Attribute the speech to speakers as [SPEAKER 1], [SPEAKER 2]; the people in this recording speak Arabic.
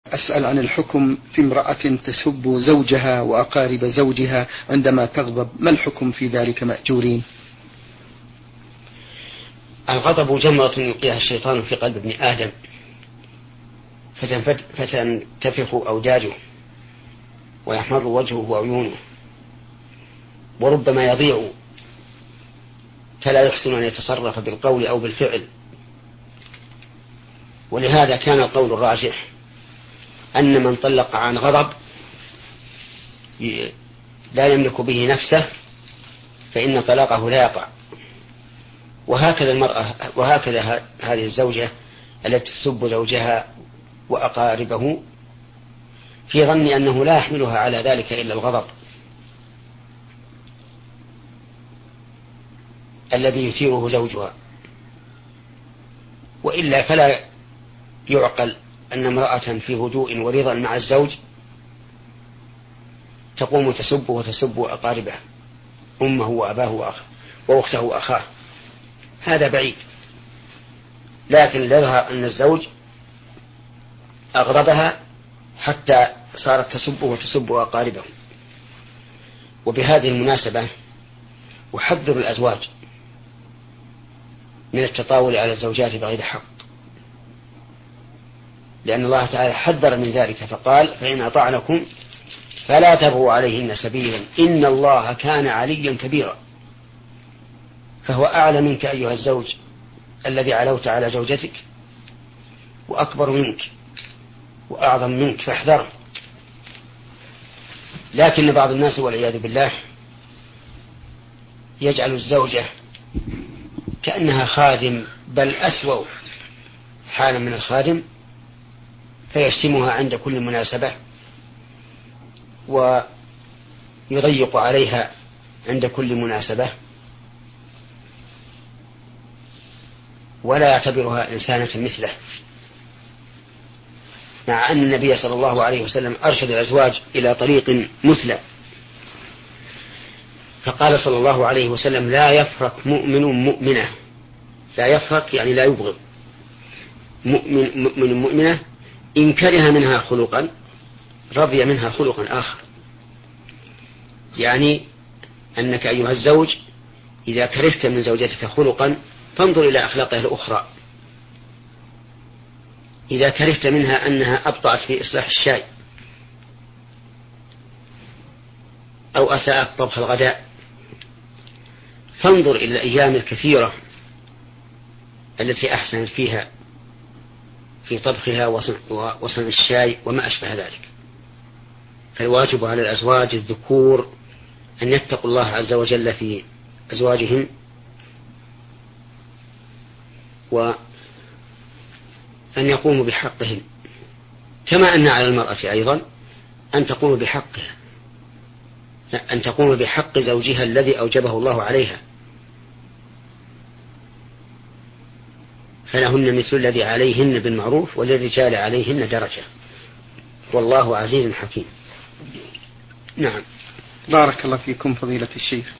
[SPEAKER 1] أسأل عن الحكم في امرأة تسب زوجها وأقارب زوجها عندما تغضب، ما الحكم في ذلك مأجورين؟
[SPEAKER 2] الغضب جمرة يلقيها الشيطان في قلب ابن آدم فتنتفخ أوداجه ويحمر وجهه وعيونه وربما يضيع فلا يحسن أن يتصرف بالقول أو بالفعل. ولهذا كان القول الراجح أن من طلق عن غضب لا يملك به نفسه فإن طلاقه لا يقع. وهكذا المرأة وهكذا هذه الزوجة التي تسب زوجها وأقاربه في ظن أنه لا يحملها على ذلك إلا الغضب الذي يثيره زوجها، وإلا فلا يعقل أن امرأة في هدوء ورضا مع الزوج تقوم تسب وتسب أقاربه أمه وأباه وأخته وأخاه، هذا بعيد. لكن يظهر أن الزوج أغضبها حتى صارت تسب وتسب أقاربه. وبهذه المناسبة أحذر الأزواج من التطاول على الزوجات بغير حق، لأن الله تعالى حذر من ذلك فقال: فإن أطعنكم فلا تبغوا عليهن سبيلا إن الله كان عليا كبيرا. فهو أعلى منك أيها الزوج الذي علوت على زوجتك، وأكبر منك وأعظم منك، فاحذره. لكن بعض الناس والعياذ بالله يجعل الزوجة كأنها خادم، بل أسوأ حالا من الخادم، فيشتمها عند كل مناسبة ويضيق عليها عند كل مناسبة ولا يعتبرها إنسانة مثله، مع أن النبي صلى الله عليه وسلم أرشد الأزواج إلى طريق مثلى، فقال صلى الله عليه وسلم: لا يفرق مؤمن مؤمنة. لا يفرق يعني لا يبغض. مؤمن مؤمنة إن كره منها خلقا رضي منها خلقا آخر. يعني أنك أيها الزوج إذا كرهت من زوجتك خلقا فانظر إلى أخلاقها الأخرى. إذا كرهت منها أنها أبطأت في إصلاح الشاي أو أساءت طبخ الغداء، فانظر إلى الأيام الكثيرة التي أحسنت فيها في طبخها وصنع الشاي وما أشبه ذلك. فالواجب على الأزواج الذكور أن يتقوا الله عز وجل في أزواجهم، وأن يقوموا بحقهم، كما أن على المرأة أيضا أن تقوم بحق زوجها الذي أوجبه الله عليها، فلهن مثل الذي عليهن بالمعروف وللرجال عليهن درجة، والله عزيز حكيم. نعم.
[SPEAKER 1] بارك الله فيكم فضيلة الشيخ.